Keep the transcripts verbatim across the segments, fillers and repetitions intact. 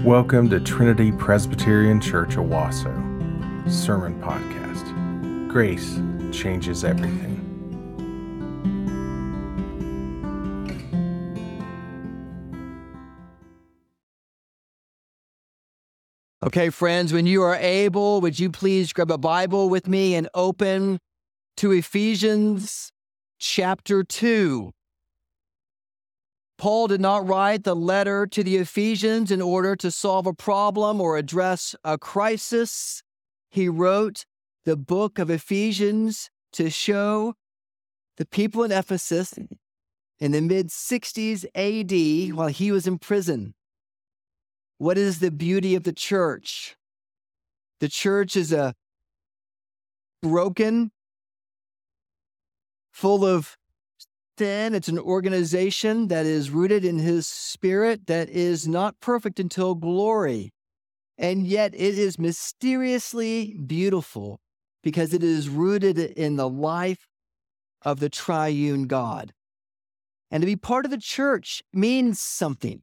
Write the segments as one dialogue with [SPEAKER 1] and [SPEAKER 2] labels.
[SPEAKER 1] Welcome to Trinity Presbyterian Church Owasso Sermon Podcast. Grace changes everything.
[SPEAKER 2] Okay, friends, when you are able, would you please grab a Bible with me and open to Ephesians chapter two. Paul did not write the letter to the Ephesians in order to solve a problem or address a crisis. He wrote the book of Ephesians to show the people in Ephesus in the mid sixties A D while he was in prison. What is the beauty of the church? The church is a broken, full of sin. It's an organization that is rooted in his spirit that is not perfect until glory. And yet it is mysteriously beautiful because it is rooted in the life of the triune God. And to be part of the church means something.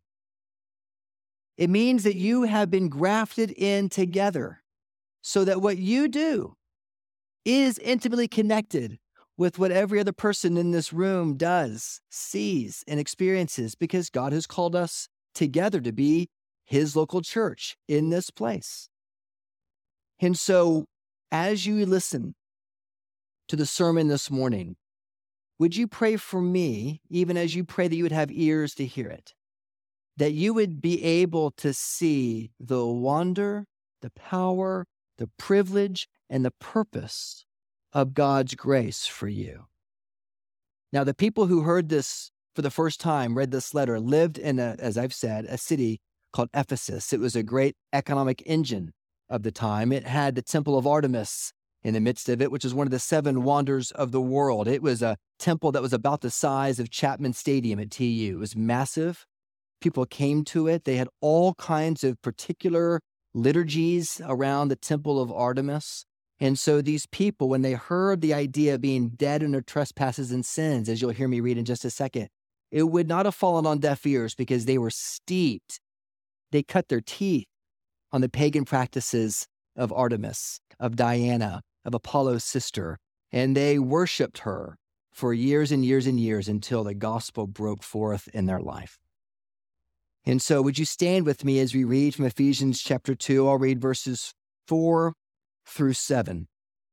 [SPEAKER 2] It means that you have been grafted in together so that what you do is intimately connected with what every other person in this room does, sees, and experiences, because God has called us together to be his local church in this place. And so, as you listen to the sermon this morning, would you pray for me, even as you pray that you would have ears to hear it, that you would be able to see the wonder, the power, the privilege, and the purpose of God's grace for you. Now, the people who heard this for the first time, read this letter, lived in, a, as I've said, a city called Ephesus. It was a great economic engine of the time. It had the Temple of Artemis in the midst of it, which is one of the seven wonders of the world. It was a temple that was about the size of Chapman Stadium at T U. It was massive. People came to it. They had all kinds of particular liturgies around the Temple of Artemis. And so these people, when they heard the idea of being dead in their trespasses and sins, as you'll hear me read in just a second, it would not have fallen on deaf ears because they were steeped. They cut their teeth on the pagan practices of Artemis, of Diana, of Apollo's sister, and they worshiped her for years and years and years until the gospel broke forth in their life. And so would you stand with me as we read from Ephesians chapter two? I'll read verses four through seven.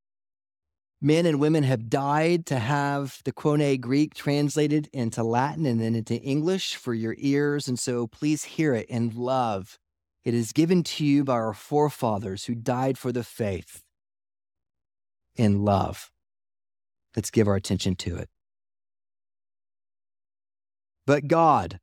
[SPEAKER 2] Men and women have died to have the Koine Greek translated into Latin and then into English for your ears, and so please hear it in love. It is given to you by our forefathers who died for the faith in love. Let's give our attention to it. But God,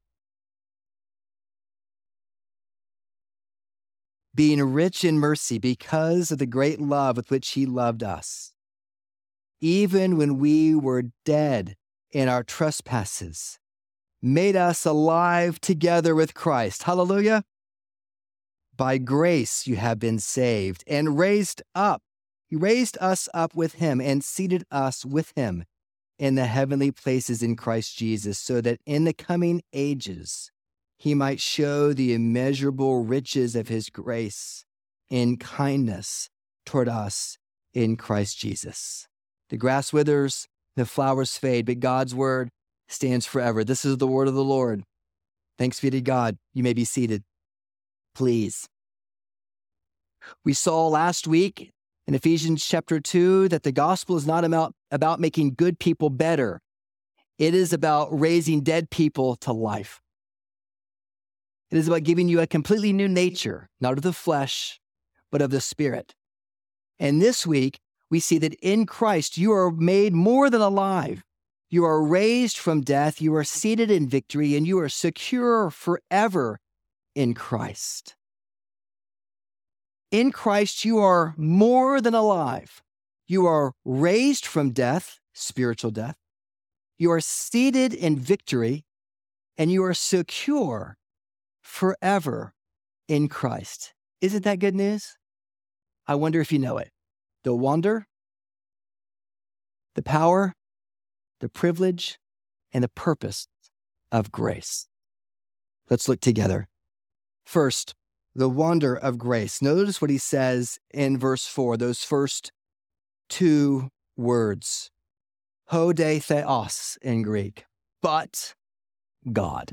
[SPEAKER 2] being rich in mercy because of the great love with which he loved us, even when we were dead in our trespasses, made us alive together with Christ. Hallelujah. By grace you have been saved and raised up. He raised us up with him and seated us with him in the heavenly places in Christ Jesus, so that in the coming ages he might show the immeasurable riches of his grace in kindness toward us in Christ Jesus. The grass withers, the flowers fade, but God's word stands forever. This is the word of the Lord. Thanks be to God. You may be seated, please. We saw last week in Ephesians chapter two that the gospel is not about, about making good people better. It is about raising dead people to life. It is about giving you a completely new nature, not of the flesh, but of the spirit. And this week, we see that in Christ, you are made more than alive. You are raised from death, you are seated in victory, and you are secure forever in Christ. In Christ, you are more than alive. You are raised from death, spiritual death. You are seated in victory, and you are secure forever in Christ. Isn't that good news? I wonder if you know it. The wonder, the power, the privilege, and the purpose of grace. Let's look together. First, the wonder of grace. Notice what he says in verse four, those first two words. Ho de theos in Greek, but God.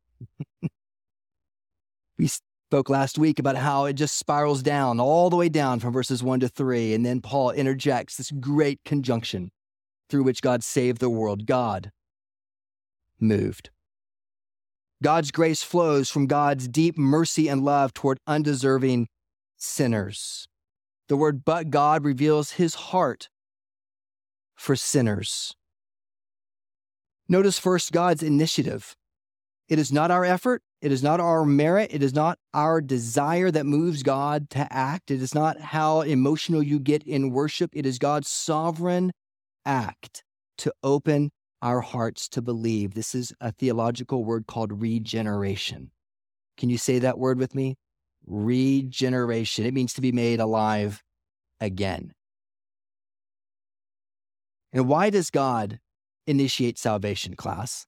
[SPEAKER 2] We spoke last week about how it just spirals down, all the way down from verses one to three, and then Paul interjects this great conjunction through which God saved the world. God moved. God's grace flows from God's deep mercy and love toward undeserving sinners. The word "but God" reveals his heart for sinners. Notice first God's initiative. It is not our effort. It is not our merit. It is not our desire that moves God to act. It is not how emotional you get in worship. It is God's sovereign act to open our hearts to believe. This is a theological word called regeneration. Can you say that word with me? Regeneration. It means to be made alive again. And why does God initiate salvation, class?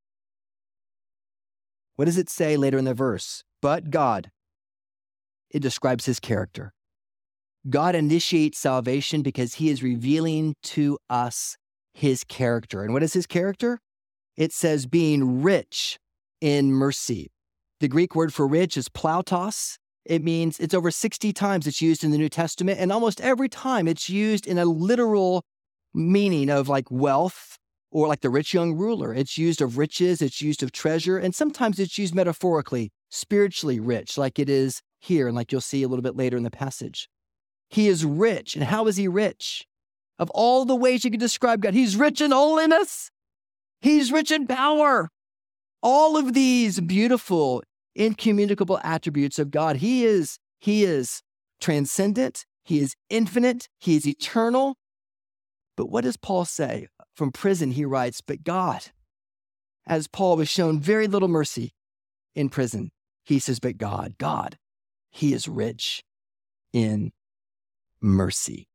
[SPEAKER 2] What does it say later in the verse? But God. It describes his character. God initiates salvation because he is revealing to us his character. And what is his character? It says being rich in mercy. The Greek word for rich is plautos. It means it's over sixty times it's used in the New Testament, and almost every time it's used in a literal meaning of like wealth, or like the rich young ruler. It's used of riches, it's used of treasure, and sometimes it's used metaphorically, spiritually rich, like it is here, and like you'll see a little bit later in the passage. He is rich. And how is he rich? Of all the ways you could describe God, he's rich in holiness. He's rich in power. All of these beautiful, incommunicable attributes of God. He is, he is transcendent. He is infinite. He is eternal. But what does Paul say? From prison, he writes, but God, as Paul was shown very little mercy in prison, he says, but God, God, he is rich in mercy.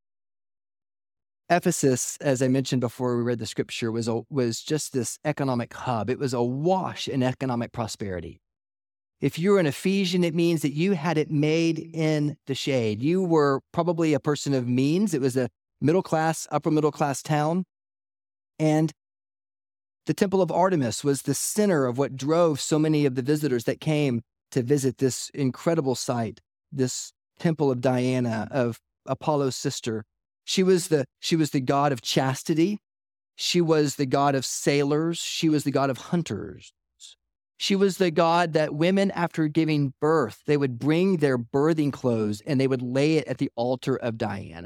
[SPEAKER 2] Ephesus, as I mentioned before we read the scripture, was, a, was just this economic hub. It was awash in economic prosperity. If you're an Ephesian, it means that you had it made in the shade. You were probably a person of means. It was a middle class, upper middle class town. And the Temple of Artemis was the center of what drove so many of the visitors that came to visit this incredible site, this Temple of Diana, of Apollo's sister. She was the, she was the god of chastity. She was the god of sailors. She was the god of hunters. She was the god that women, after giving birth, they would bring their birthing clothes and they would lay it at the altar of Diana.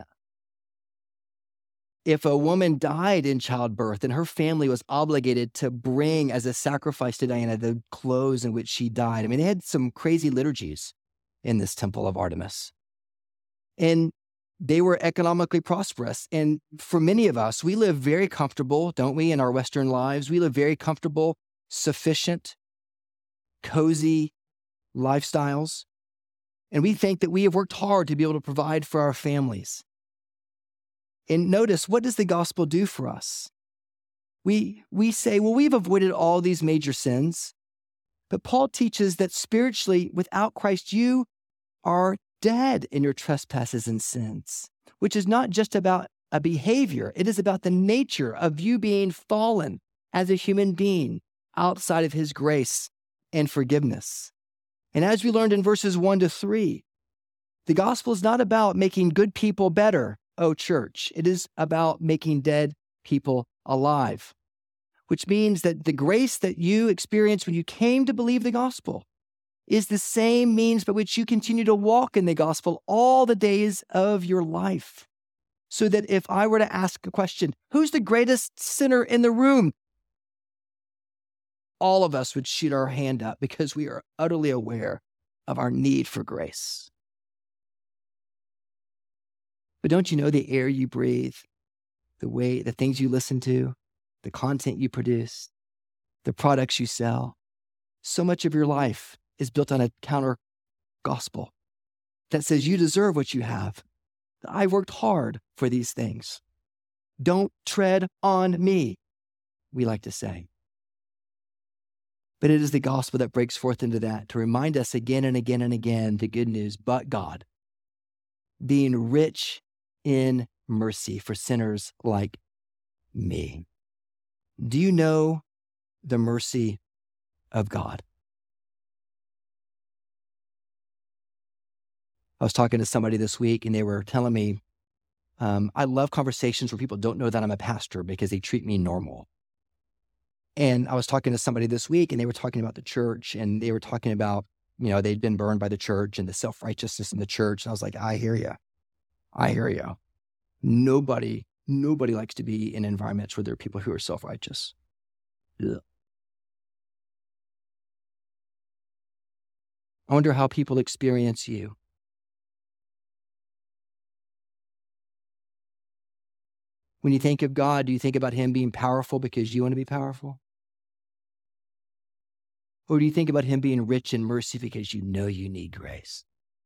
[SPEAKER 2] If a woman died in childbirth, then her family was obligated to bring as a sacrifice to Diana the clothes in which she died. I mean, they had some crazy liturgies in this Temple of Artemis. And they were economically prosperous. And for many of us, we live very comfortable, don't we, in our Western lives? We live very comfortable, sufficient, cozy lifestyles. And we think that we have worked hard to be able to provide for our families. And notice, what does the gospel do for us? We, we say, well, we've avoided all these major sins. But Paul teaches that spiritually, without Christ, you are dead in your trespasses and sins, which is not just about a behavior. It is about the nature of you being fallen as a human being outside of his grace and forgiveness. And as we learned in verses one to three, the gospel is not about making good people better, oh church. It is about making dead people alive, which means that the grace that you experienced when you came to believe the gospel is the same means by which you continue to walk in the gospel all the days of your life. So that if I were to ask a question, who's the greatest sinner in the room? All of us would shoot our hand up because we are utterly aware of our need for grace. But don't you know the air you breathe, the way, the things you listen to, the content you produce, the products you sell, so much of your life is built on a counter gospel that says you deserve what you have. I worked hard for these things. Don't tread on me, we like to say. But it is the gospel that breaks forth into that to remind us again and again and again the good news, but God, being rich in mercy for sinners like me. Do you know the mercy of God? I was talking to somebody this week and they were telling me, um, I love conversations where people don't know that I'm a pastor because they treat me normal. And I was talking to somebody this week and they were talking about the church and they were talking about, you know, they'd been burned by the church and the self-righteousness in the church. And I was like, I hear you. I hear you. Nobody, nobody likes to be in environments where there are people who are self-righteous. Ugh. I wonder how people experience you. When you think of God, do you think about him being powerful because you want to be powerful? Or do you think about him being rich in mercy because you know you need grace?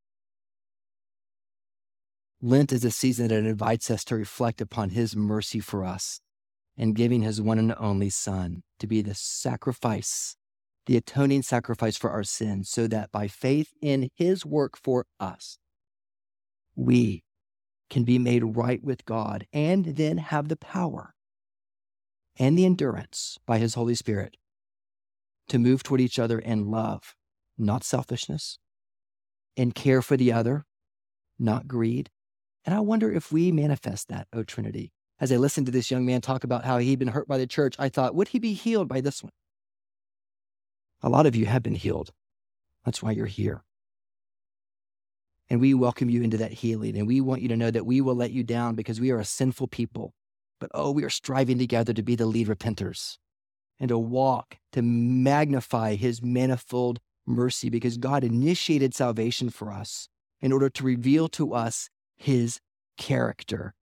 [SPEAKER 2] Lent is a season that invites us to reflect upon his mercy for us and giving his one and only Son to be the sacrifice, the atoning sacrifice for our sins, so that by faith in his work for us, we can be made right with God and then have the power and the endurance by his Holy Spirit to move toward each other in love, not selfishness, and care for the other, not greed. And I wonder if we manifest that, O Trinity. As I listened to this young man talk about how he'd been hurt by the church, I thought, would he be healed by this one? A lot of you have been healed. That's why you're here. And we welcome you into that healing. And we want you to know that we will let you down because we are a sinful people. But oh, we are striving together to be the lead repenters and to walk, to magnify his manifold mercy, because God initiated salvation for us in order to reveal to us his character.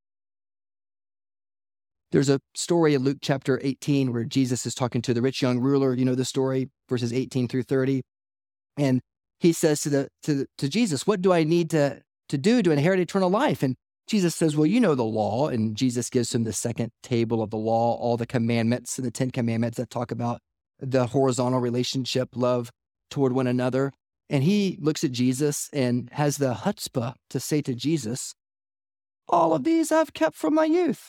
[SPEAKER 2] There's a story in Luke chapter eighteen where Jesus is talking to the rich young ruler. You know the story, verses eighteen through thirty. And he says to the to, to Jesus, what do I need to, to do to inherit eternal life? And Jesus says, well, you know the law. And Jesus gives him the second table of the law, all the commandments and the Ten Commandments that talk about the horizontal relationship, love toward one another. And he looks at Jesus and has the chutzpah to say to Jesus, all of these I've kept from my youth.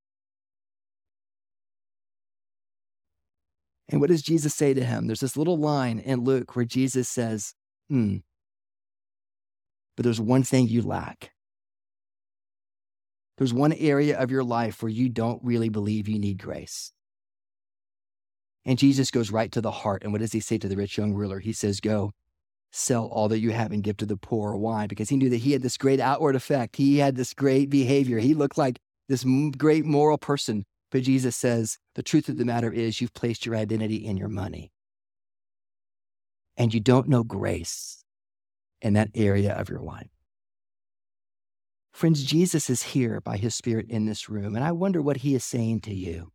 [SPEAKER 2] And what does Jesus say to him? There's this little line in Luke where Jesus says, hmm, but there's one thing you lack. There's one area of your life where you don't really believe you need grace. And Jesus goes right to the heart. And what does he say to the rich young ruler? He says, go, sell all that you have and give to the poor. Why? Because he knew that he had this great outward effect. He had this great behavior. He looked like this great moral person. But Jesus says, the truth of the matter is you've placed your identity in your money. And you don't know grace in that area of your life. Friends, Jesus is here by his Spirit in this room, and I wonder what he is saying to you.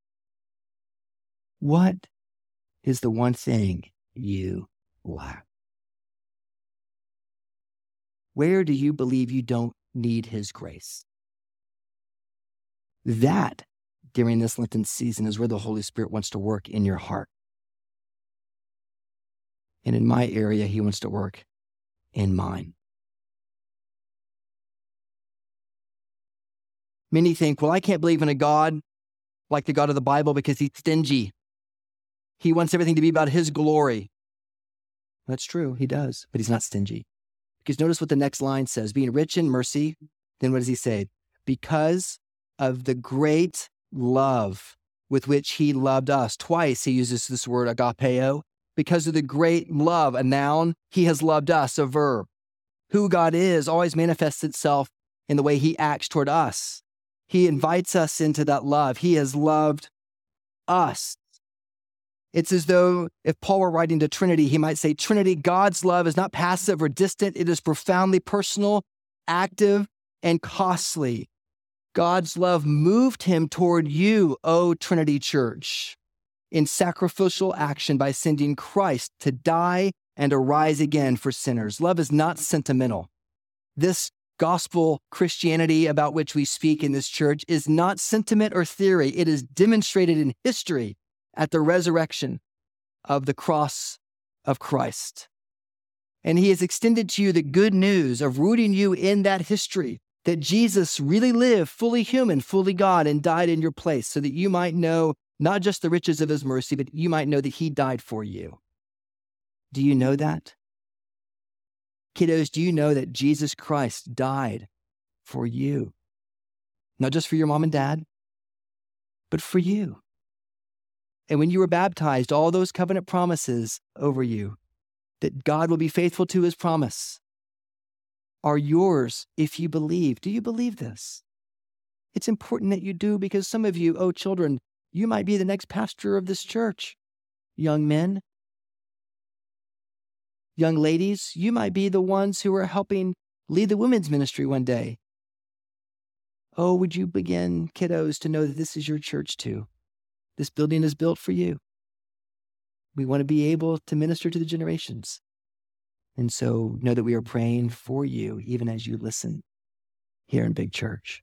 [SPEAKER 2] What is the one thing you lack? Where do you believe you don't need his grace? That, during this Lenten season, is where the Holy Spirit wants to work in your heart. And in my area, he wants to work in mine. Many think, well, I can't believe in a God like the God of the Bible because he's stingy. He wants everything to be about his glory. That's true, he does, but he's not stingy. Because notice what the next line says, being rich in mercy, then what does he say? Because of the great love with which he loved us. Twice he uses this word agapeo. Because of the great love, a noun, he has loved us, a verb. Who God is always manifests itself in the way he acts toward us. He invites us into that love. He has loved us. It's as though if Paul were writing to Trinity, he might say, Trinity, God's love is not passive or distant. It is profoundly personal, active, and costly. God's love moved him toward you, O Trinity Church, in sacrificial action by sending Christ to die and to rise again for sinners. Love is not sentimental. This gospel Christianity about which we speak in this church is not sentiment or theory. It is demonstrated in history at the resurrection of the cross of Christ. And he has extended to you the good news of rooting you in that history, that Jesus really lived fully human, fully God, and died in your place so that you might know not just the riches of his mercy, but you might know that he died for you. Do you know that? Kiddos, do you know that Jesus Christ died for you? Not just for your mom and dad, but for you. And when you were baptized, all those covenant promises over you, that God will be faithful to his promise, are yours if you believe. Do you believe this? It's important that you do, because some of you, oh children, you might be the next pastor of this church. Young men, young ladies, you might be the ones who are helping lead the women's ministry one day. Oh, would you begin, kiddos, to know that this is your church too? This building is built for you. We want to be able to minister to the generations. And so know that we are praying for you, even as you listen here in Big Church.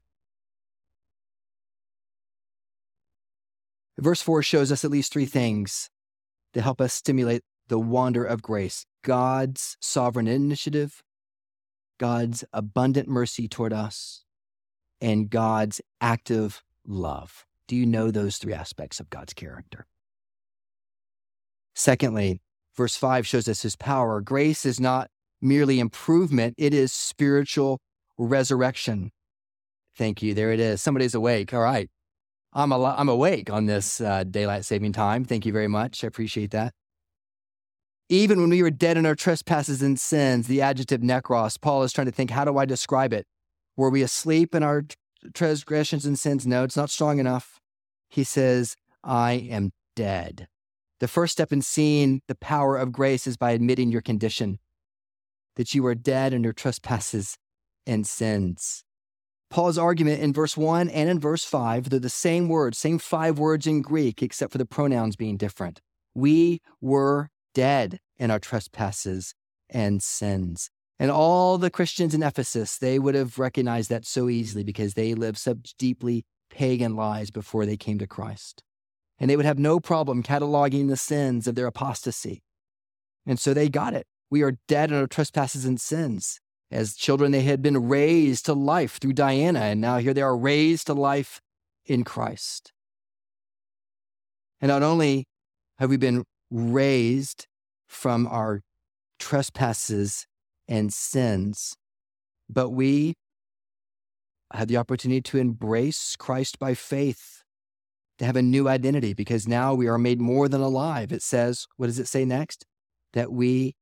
[SPEAKER 2] Verse four shows us at least three things that help us stimulate the wonder of grace: God's sovereign initiative, God's abundant mercy toward us, and God's active love. Do you know those three aspects of God's character? Secondly, verse five shows us his power. Grace is not merely improvement, it is spiritual resurrection. Thank you. There it is. Somebody's awake. All right. I'm, al- I'm awake on this uh, daylight saving time. Thank you very much. I appreciate that. Even when we were dead in our trespasses and sins, the adjective nekros, Paul is trying to think, how do I describe it? Were we asleep in our transgressions and sins? No, it's not strong enough. He says, I am dead. The first step in seeing the power of grace is by admitting your condition, that you are dead in your trespasses and sins. Paul's argument in verse one and in verse five, they're the same words, same five words in Greek, except for the pronouns being different. We were dead in our trespasses and sins. And all the Christians in Ephesus, they would have recognized that so easily because they lived such deeply pagan lives before they came to Christ. And they would have no problem cataloging the sins of their apostasy. And so they got it. We are dead in our trespasses and sins. As children, they had been raised to life through Diana, and now here they are raised to life in Christ. And not only have we been raised from our trespasses and sins, but we have the opportunity to embrace Christ by faith, to have a new identity, because now we are made more than alive. It says, what does it say next? That we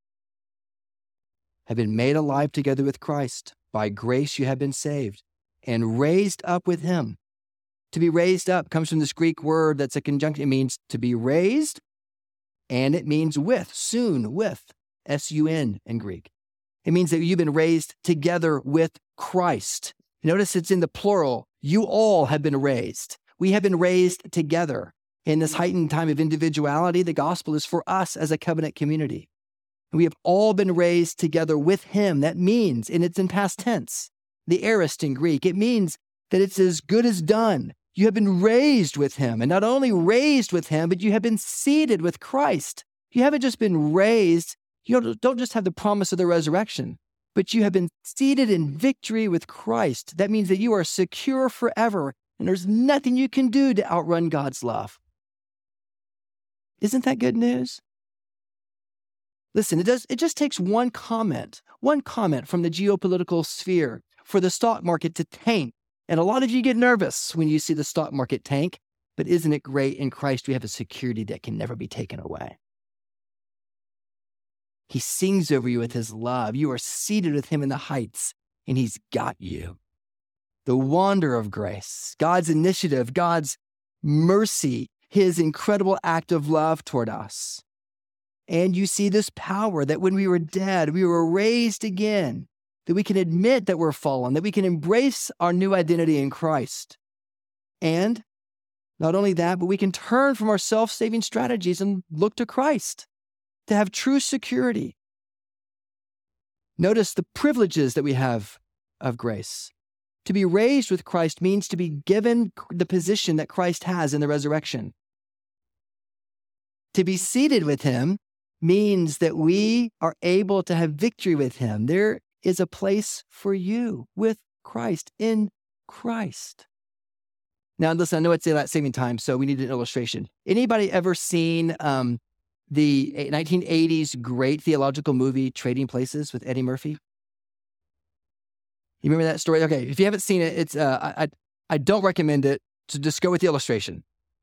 [SPEAKER 2] have been made alive together with Christ. By grace you have been saved and raised up with him. To be raised up comes from this Greek word that's a conjunction. It means to be raised, and it means with, soon, with, S U N in Greek. It means that you've been raised together with Christ. Notice it's in the plural. You all have been raised. We have been raised together. In this heightened time of individuality, the gospel is for us as a covenant community. We have all been raised together with him. That means, and it's in past tense, the aorist in Greek, it means that it's as good as done. You have been raised with him, and not only raised with him, but you have been seated with Christ. You haven't just been raised. You don't just have the promise of the resurrection, but you have been seated in victory with Christ. That means that you are secure forever, and there's nothing you can do to outrun God's love. Isn't that good news? Listen, it does. It just takes one comment, one comment from the geopolitical sphere for the stock market to tank. And a lot of you get nervous when you see the stock market tank, but isn't it great in Christ we have a security that can never be taken away? He sings over you with his love. You are seated with him in the heights, and he's got you. The wonder of grace, God's initiative, God's mercy, his incredible act of love toward us. And you see this power that when we were dead, we were raised again, that we can admit that we're fallen, that we can embrace our new identity in Christ. And not only that, but we can turn from our self-saving strategies and look to Christ to have true security. Notice the privileges that we have of grace. To be raised with Christ means to be given the position that Christ has in the resurrection. To be seated with him means that we are able to have victory with him. There is a place for you with Christ, in Christ. Now, listen, I know it's daylight saving time, so we need an illustration. Anybody ever seen um, the nineteen eighties great theological movie, Trading Places, with Eddie Murphy? You remember that story? Okay, if you haven't seen it, it's uh, I, I don't recommend it, so just go with the illustration.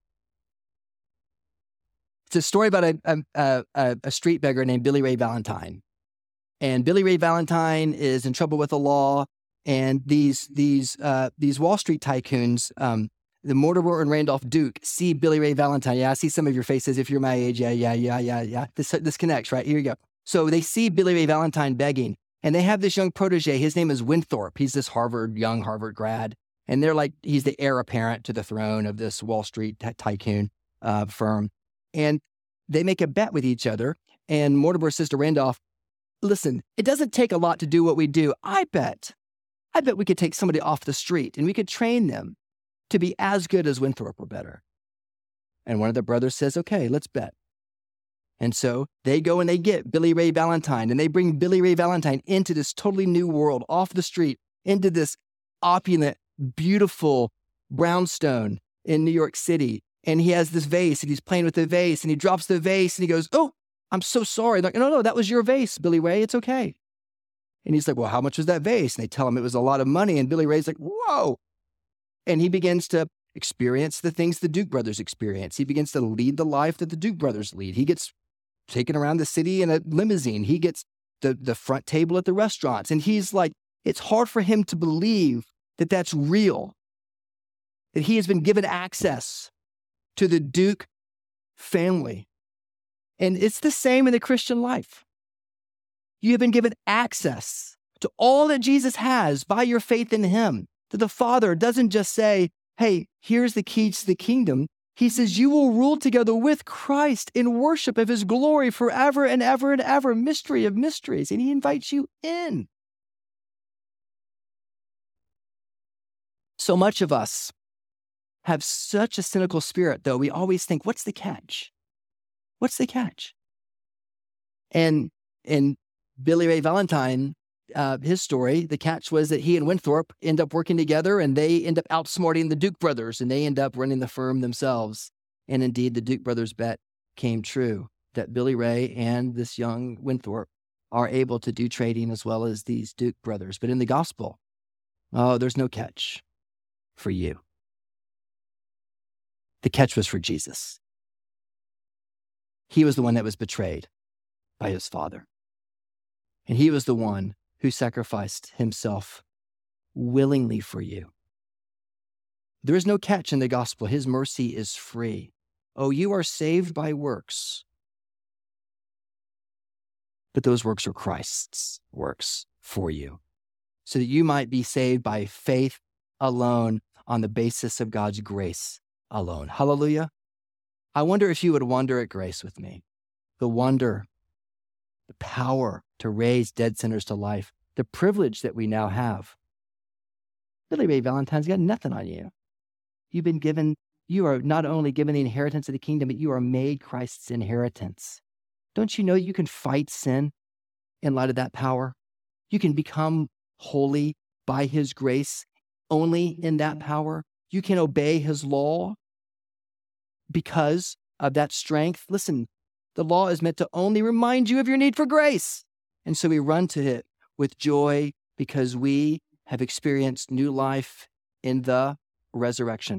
[SPEAKER 2] It's a story about a, a, a, a street beggar named Billy Ray Valentine. And Billy Ray Valentine is in trouble with the law, and these these uh, these Wall Street tycoons, um, the Mortimer and Randolph Duke, see Billy Ray Valentine. Yeah, I see some of your faces if you're my age. Yeah, yeah, yeah, yeah, yeah. This this connects, right? Here you go. So they see Billy Ray Valentine begging, and they have this young protege. His name is Winthrop. He's this Harvard, young Harvard grad. And they're like, he's the heir apparent to the throne of this Wall Street ty- tycoon uh, firm. And they make a bet with each other. And Mortimer says to Randolph, listen, it doesn't take a lot to do what we do. I bet, I bet we could take somebody off the street and we could train them to be as good as Winthrop or better. And one of the brothers says, okay, let's bet. And so they go and they get Billy Ray Valentine, and they bring Billy Ray Valentine into this totally new world, off the street, into this opulent, beautiful brownstone in New York City. And he has this vase, and he's playing with the vase, and he drops the vase, and he goes, oh, I'm so sorry. They're like, no, no, that was your vase, Billy Ray. It's okay. And he's like, well, how much was that vase? And they tell him it was a lot of money. And Billy Ray's like, whoa. And he begins to experience the things the Duke brothers experience. He begins to lead the life that the Duke brothers lead. He gets taken around the city in a limousine. He gets the, the front table at the restaurants. And he's like, it's hard for him to believe that that's real, that he has been given access to the Duke family. And it's the same in the Christian life. You have been given access to all that Jesus has by your faith in him. That the Father doesn't just say, hey, here's the keys to the kingdom. He says, you will rule together with Christ in worship of his glory forever and ever and ever. Mystery of mysteries. And he invites you in. So much of us have such a cynical spirit, though. We always think, what's the catch? What's the catch? And in Billy Ray Valentine, uh, his story, the catch was that he and Winthrop end up working together, and they end up outsmarting the Duke brothers, and they end up running the firm themselves. And indeed, the Duke brothers' bet came true, that Billy Ray and this young Winthrop are able to do trading as well as these Duke brothers. But in the gospel, oh, there's no catch for you. The catch was for Jesus. He was the one that was betrayed by his Father. And he was the one who sacrificed himself willingly for you. There is no catch in the gospel. His mercy is free. Oh, you are saved by works. But those works are Christ's works for you, so that you might be saved by faith alone on the basis of God's grace alone. Hallelujah. I wonder if you would wonder at grace with me. The wonder, the power to raise dead sinners to life, the privilege that we now have. Billy Ray Valentine's got nothing on you. You've been given, you are not only given the inheritance of the kingdom, but you are made Christ's inheritance. Don't you know you can fight sin in light of that power? You can become holy by his grace only in that power. You can obey his law because of that strength. Listen, the law is meant to only remind you of your need for grace. And so we run to it with joy because we have experienced new life in the resurrection.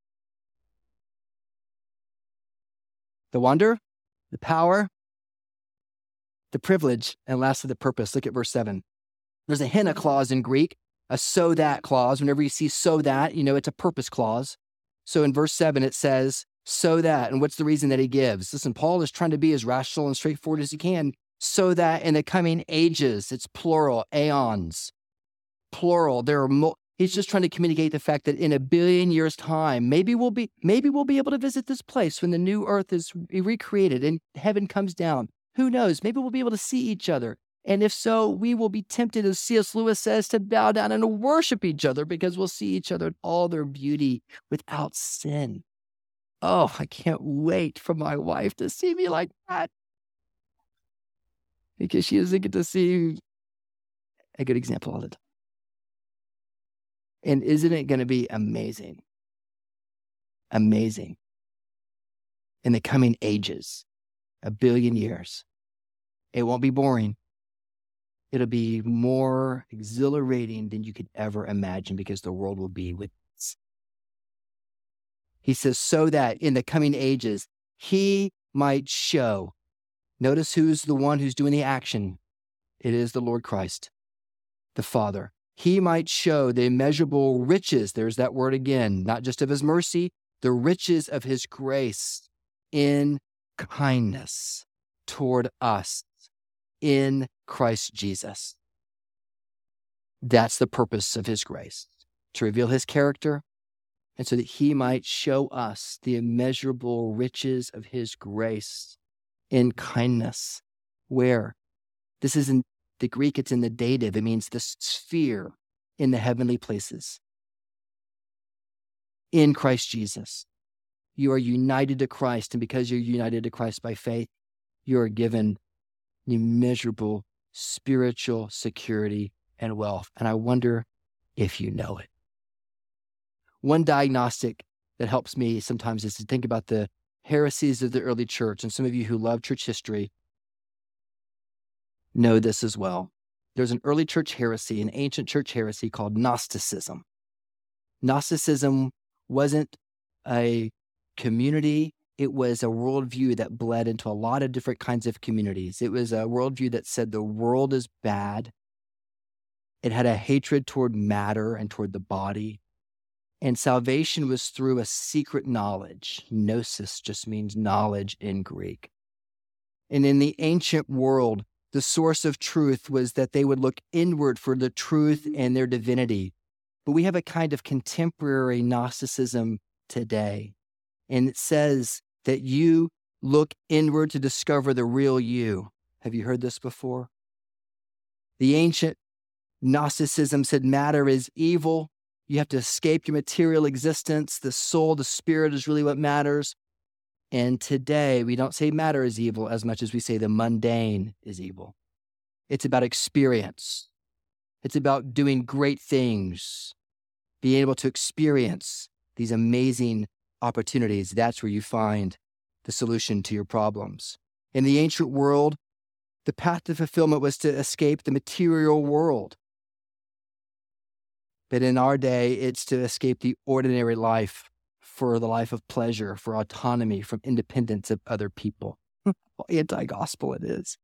[SPEAKER 2] The wonder, the power, the privilege, and lastly, the purpose. Look at verse seven. There's a hina clause in Greek, a so that clause. Whenever you see so that, you know it's a purpose clause. So in verse seven, it says, so that, and what's the reason that he gives? Listen, Paul is trying to be as rational and straightforward as he can, so that in the coming ages, it's plural, aeons, plural. There are mo- He's just trying to communicate the fact that in a billion years' time, maybe we'll be, maybe we'll be able to visit this place when the new earth is recreated and heaven comes down. Who knows? Maybe we'll be able to see each other. And if so, we will be tempted, as C S Lewis says, to bow down and worship each other because we'll see each other in all their beauty without sin. oh, I can't wait for my wife to see me like that. Because she doesn't get to see a good example all the time. And isn't it going to be amazing? Amazing. In the coming ages, a billion years, it won't be boring. It'll be more exhilarating than you could ever imagine because the world will be with us. He says, so that in the coming ages, he might show. Notice who's the one who's doing the action. It is the Lord Christ, the Father. He might show the immeasurable riches, there's that word again, not just of his mercy, the riches of his grace in kindness toward us in Christ Jesus. That's the purpose of his grace, to reveal his character, and so that he might show us the immeasurable riches of his grace in kindness. Where? This is in the Greek, it's in the dative. It means the sphere in the heavenly places. In Christ Jesus. You are united to Christ, and because you're united to Christ by faith, you are given immeasurable spiritual security and wealth. And I wonder if you know it. One diagnostic that helps me sometimes is to think about the heresies of the early church. And some of you who love church history know this as well. There's an early church heresy, an ancient church heresy called Gnosticism. Gnosticism wasn't a community. It was a worldview that bled into a lot of different kinds of communities. It was a worldview that said the world is bad. It had a hatred toward matter and toward the body. And salvation was through a secret knowledge. Gnosis just means knowledge in Greek. And in the ancient world, the source of truth was that they would look inward for the truth and their divinity. But we have a kind of contemporary Gnosticism today. And it says that you look inward to discover the real you. Have you heard this before? The ancient Gnosticism said matter is evil. You have to escape your material existence. The soul, the spirit is really what matters. And today, we don't say matter is evil as much as we say the mundane is evil. It's about experience. It's about doing great things, being able to experience these amazing opportunities. That's where you find the solution to your problems. In the ancient world, the path to fulfillment was to escape the material world. But in our day, it's to escape the ordinary life for the life of pleasure, for autonomy, from independence of other people. Anti-gospel it is.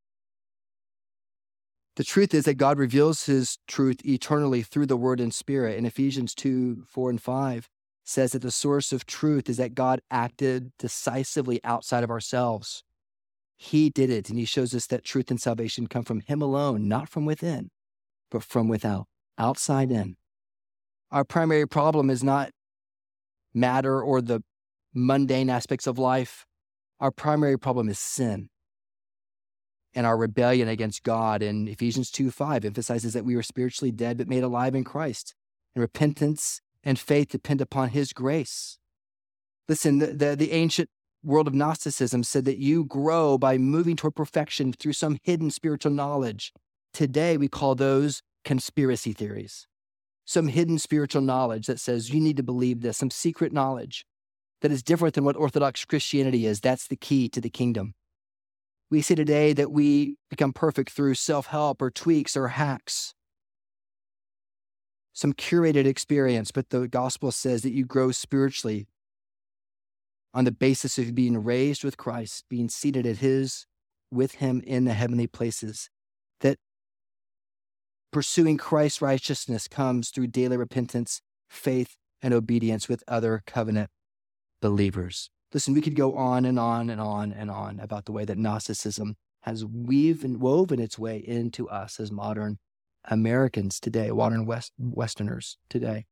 [SPEAKER 2] The truth is that God reveals his truth eternally through the word and spirit. In Ephesians two, four, and five says that the source of truth is that God acted decisively outside of ourselves. He did it, and he shows us that truth and salvation come from him alone, not from within, but from without, outside in. Our primary problem is not matter or the mundane aspects of life. Our primary problem is sin and our rebellion against God. And Ephesians two five emphasizes that we were spiritually dead but made alive in Christ. And repentance and faith depend upon his grace. Listen, the, the, the ancient world of Gnosticism said that you grow by moving toward perfection through some hidden spiritual knowledge. Today, we call those conspiracy theories. Some hidden spiritual knowledge that says you need to believe this, some secret knowledge that is different than what Orthodox Christianity is. That's the key to the kingdom. We say today that we become perfect through self-help or tweaks or hacks, some curated experience, but the gospel says that you grow spiritually on the basis of being raised with Christ, being seated at his, with him in the heavenly places, that pursuing Christ's righteousness comes through daily repentance, faith, and obedience with other covenant believers. Listen, we could go on and on and on and on about the way that Gnosticism has weaved woven its way into us as modern Americans today, modern West, Westerners today.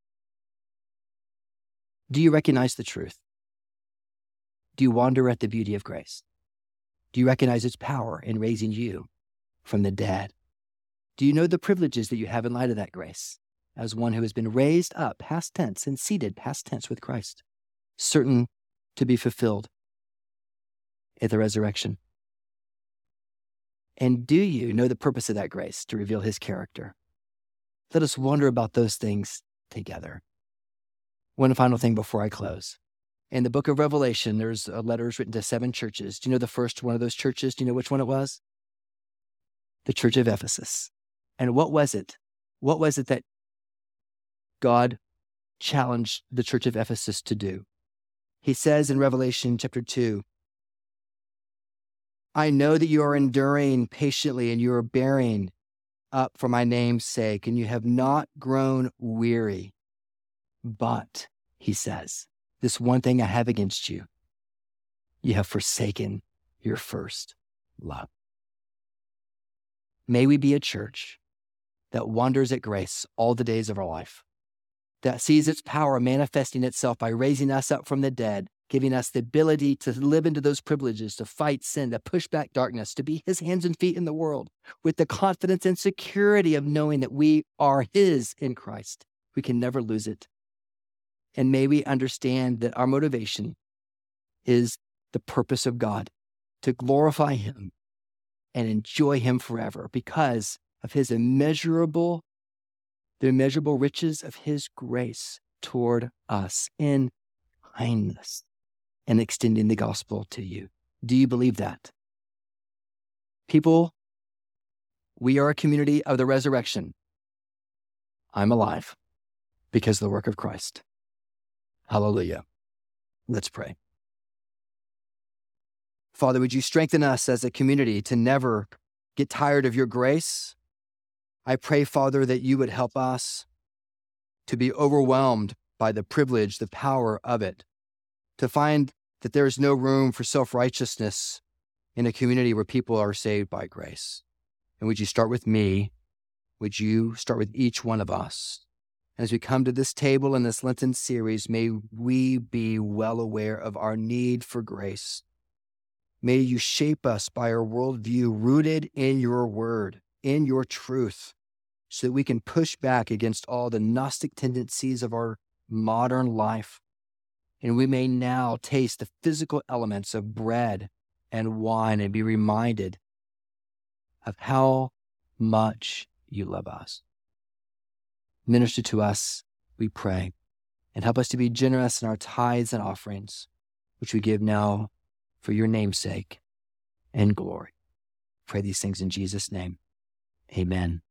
[SPEAKER 2] Do you recognize the truth? Do you wonder at the beauty of grace? Do you recognize its power in raising you from the dead? Do you know the privileges that you have in light of that grace as one who has been raised up, past tense, and seated, past tense, with Christ? Certain to be fulfilled at the resurrection? And do you know the purpose of that grace? To reveal his character. Let us wonder about those things together. One final thing before I close. In the book of Revelation, there's a letters written to seven churches. Do you know the first one of those churches? Do you know which one it was? The church of Ephesus. And what was it? What was it that God challenged the church of Ephesus to do? He says in Revelation chapter two, I know that you are enduring patiently and you are bearing up for my name's sake, and you have not grown weary. But, he says, this one thing I have against you, you have forsaken your first love. May we be a church that wanders at grace all the days of our life, that sees its power manifesting itself by raising us up from the dead, giving us the ability to live into those privileges, to fight sin, to push back darkness, to be his hands and feet in the world with the confidence and security of knowing that we are his in Christ. We can never lose it. And may we understand that our motivation is the purpose of God, to glorify him and enjoy him forever because of his immeasurable, the immeasurable riches of his grace toward us in kindness and extending the gospel to you. Do you believe that? People, we are a community of the resurrection. I'm alive because of the work of Christ. Hallelujah. Let's pray. Father, would you strengthen us as a community to never get tired of your grace? I pray, Father, that you would help us to be overwhelmed by the privilege, the power of it, to find that there is no room for self-righteousness in a community where people are saved by grace. And would you start with me? Would you start with each one of us? As we come to this table in this Lenten series, may we be well aware of our need for grace. May you shape us by our worldview rooted in your word, in your truth, so that we can push back against all the Gnostic tendencies of our modern life. And we may now taste the physical elements of bread and wine and be reminded of how much you love us. Minister to us, we pray, and help us to be generous in our tithes and offerings, which we give now for your name's sake and glory. Pray these things in Jesus' name. Amen.